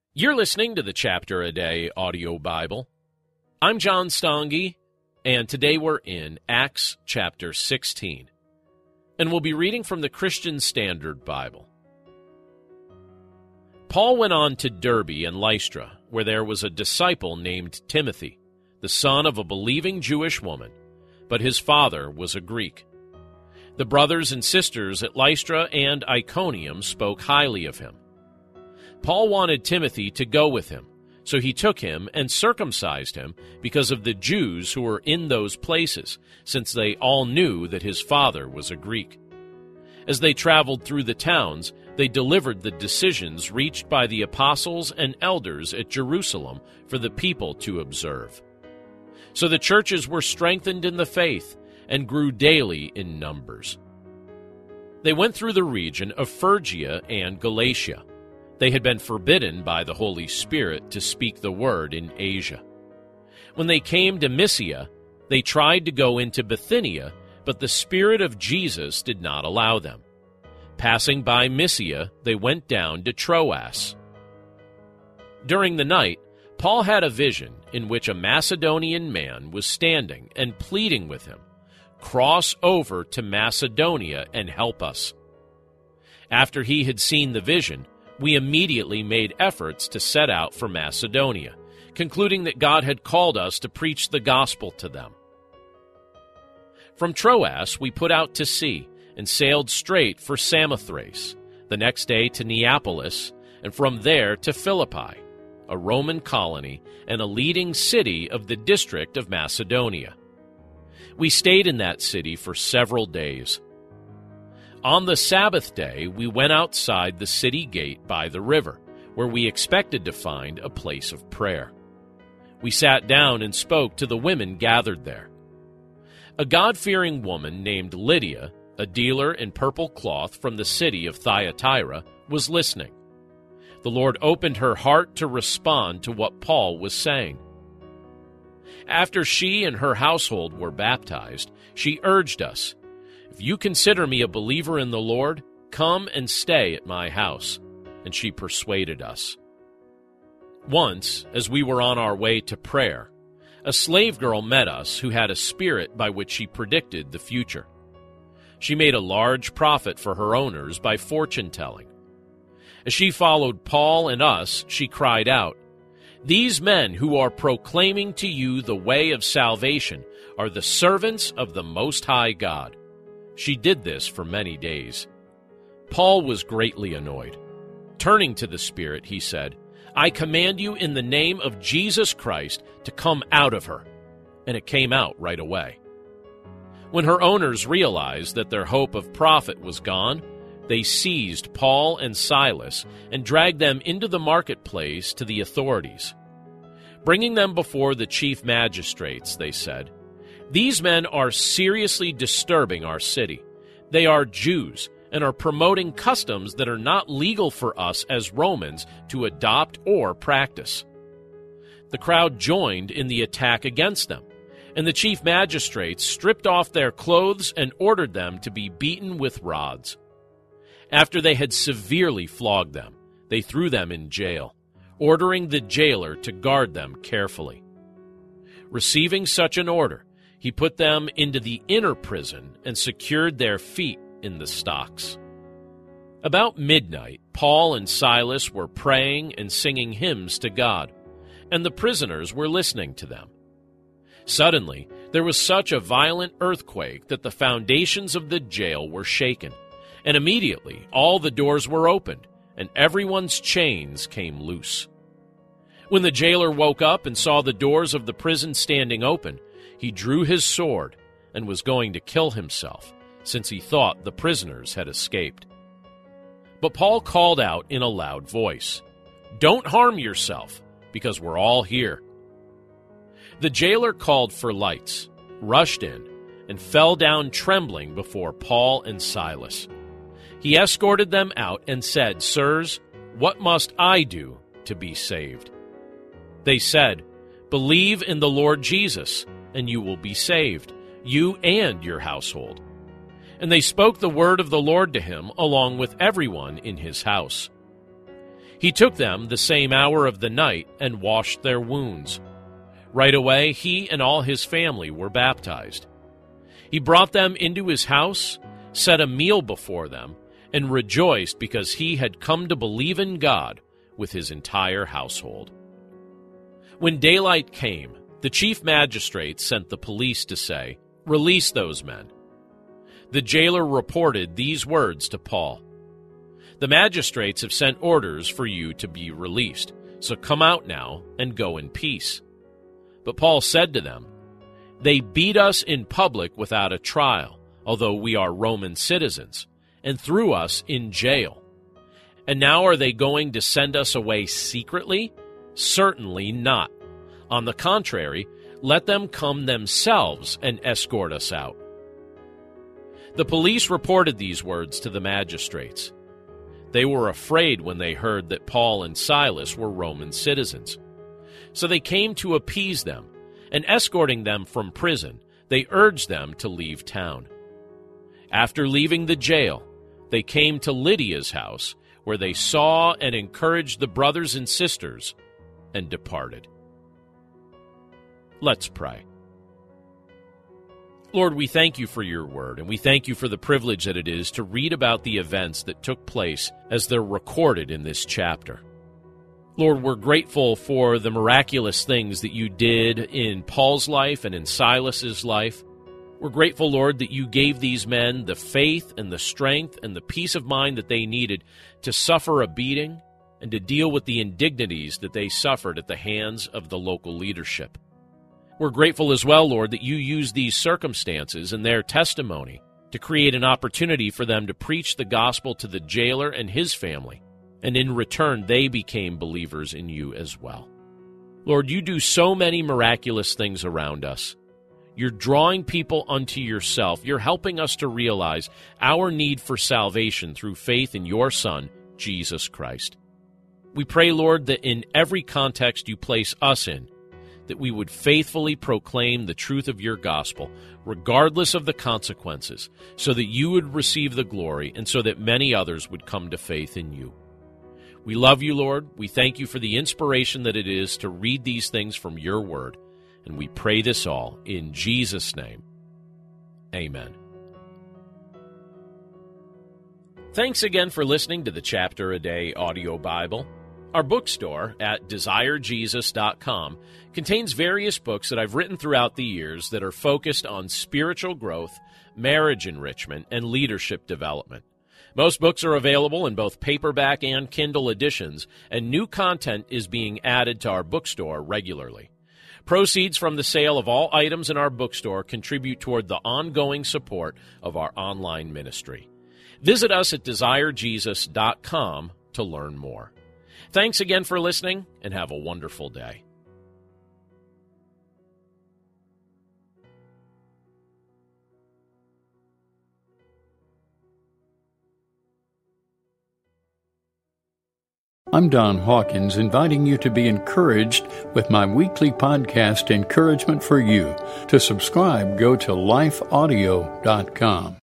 You're listening to the Chapter a Day audio Bible. I'm John Stange, and today we're in Acts chapter 16, and we'll be reading from the Christian Standard Bible. Paul went on to Derbe and Lystra, where there was a disciple named Timothy, the son of a believing Jewish woman, but his father was a Greek. The brothers and sisters at Lystra and Iconium spoke highly of him. Paul wanted Timothy to go with him, so he took him and circumcised him because of the Jews who were in those places, since they all knew that his father was a Greek. As they traveled through the towns, they delivered the decisions reached by the apostles and elders at Jerusalem for the people to observe. So the churches were strengthened in the faith and grew daily in numbers. They went through the region of Phrygia and Galatia. They had been forbidden by the Holy Spirit to speak the word in Asia. When they came to Mysia, they tried to go into Bithynia, but the Spirit of Jesus did not allow them. Passing by Mysia, they went down to Troas. During the night, Paul had a vision in which a Macedonian man was standing and pleading with him, "Cross over to Macedonia and help us." After he had seen the vision, we immediately made efforts to set out for Macedonia, concluding that God had called us to preach the gospel to them. From Troas, we put out to sea and sailed straight for Samothrace, the next day to Neapolis, and from there to Philippi, a Roman colony and a leading city of the district of Macedonia. We stayed in that city for several days. On the Sabbath day, we went outside the city gate by the river, where we expected to find a place of prayer. We sat down and spoke to the women gathered there. A God-fearing woman named Lydia, a dealer in purple cloth from the city of Thyatira, was listening. The Lord opened her heart to respond to what Paul was saying. After she and her household were baptized, she urged us, "If you consider me a believer in the Lord, come and stay at my house." And she persuaded us. Once, as we were on our way to prayer, a slave girl met us who had a spirit by which she predicted the future. She made a large profit for her owners by fortune-telling. As she followed Paul and us, she cried out, "These men who are proclaiming to you the way of salvation are the servants of the Most High God." She did this for many days. Paul was greatly annoyed. Turning to the spirit, he said, "I command you in the name of Jesus Christ to come out of her." And it came out right away. When her owners realized that their hope of profit was gone, they seized Paul and Silas and dragged them into the marketplace to the authorities. Bringing them before the chief magistrates, they said, "These men are seriously disturbing our city. They are Jews and are promoting customs that are not legal for us as Romans to adopt or practice." The crowd joined in the attack against them, and the chief magistrates stripped off their clothes and ordered them to be beaten with rods. After they had severely flogged them, they threw them in jail, ordering the jailer to guard them carefully. Receiving such an order, he put them into the inner prison and secured their feet in the stocks. About midnight, Paul and Silas were praying and singing hymns to God, and the prisoners were listening to them. Suddenly, there was such a violent earthquake that the foundations of the jail were shaken, and immediately all the doors were opened, and everyone's chains came loose. When the jailer woke up and saw the doors of the prison standing open, he drew his sword and was going to kill himself, since he thought the prisoners had escaped. But Paul called out in a loud voice, "Don't harm yourself, because we're all here." The jailer called for lights, rushed in, and fell down trembling before Paul and Silas. He escorted them out and said, "Sirs, what must I do to be saved?" They said, "Believe in the Lord Jesus, and you will be saved, you and your household." And they spoke the word of the Lord to him along with everyone in his house. He took them the same hour of the night and washed their wounds. Right away, he and all his family were baptized. He brought them into his house, set a meal before them, and rejoiced because he had come to believe in God with his entire household. When daylight came, the chief magistrate sent the police to say, "Release those men." The jailer reported these words to Paul: "The magistrates have sent orders for you to be released, so come out now and go in peace." But Paul said to them, "They beat us in public without a trial, although we are Roman citizens, and threw us in jail. And now are they going to send us away secretly? Certainly not. On the contrary, let them come themselves and escort us out." The police reported these words to the magistrates. They were afraid when they heard that Paul and Silas were Roman citizens. So they came to appease them, and escorting them from prison, they urged them to leave town. After leaving the jail, they came to Lydia's house, where they saw and encouraged the brothers and sisters, and departed. Let's pray. Lord, we thank you for your word, and we thank you for the privilege that it is to read about the events that took place as they're recorded in this chapter. Lord, we're grateful for the miraculous things that you did in Paul's life and in Silas's life. We're grateful, Lord, that you gave these men the faith and the strength and the peace of mind that they needed to suffer a beating and to deal with the indignities that they suffered at the hands of the local leadership. We're grateful as well, Lord, that you used these circumstances and their testimony to create an opportunity for them to preach the gospel to the jailer and his family, and in return they became believers in you as well. Lord, you do so many miraculous things around us. You're drawing people unto yourself. You're helping us to realize our need for salvation through faith in your Son, Jesus Christ. We pray, Lord, that in every context you place us in, that we would faithfully proclaim the truth of your gospel, regardless of the consequences, so that you would receive the glory and so that many others would come to faith in you. We love you, Lord. We thank you for the inspiration that it is to read these things from your word, and we pray this all in Jesus' name. Amen. Thanks again for listening to the Chapter a Day audio Bible. Our bookstore at DesireJesus.com contains various books that I've written throughout the years that are focused on spiritual growth, marriage enrichment, and leadership development. Most books are available in both paperback and Kindle editions, and new content is being added to our bookstore regularly. Proceeds from the sale of all items in our bookstore contribute toward the ongoing support of our online ministry. Visit us at DesireJesus.com to learn more. Thanks again for listening, and have a wonderful day. I'm Don Hawkins, inviting you to be encouraged with my weekly podcast, Encouragement for You. To subscribe, go to lifeaudio.com.